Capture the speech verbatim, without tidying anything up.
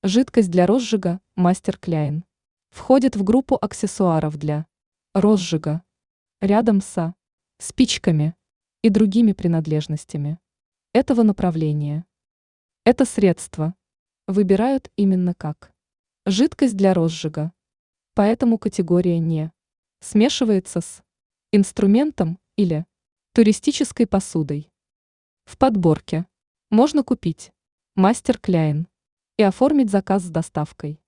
Жидкость для розжига Мастер Кляйн входит в группу аксессуаров для розжига рядом со спичками и другими принадлежностями этого направления. Это средство выбирают именно как жидкость для розжига, поэтому категория не смешивается с инструментом или туристической посудой. В подборке можно купить Мастер Кляйн и оформить заказ с доставкой.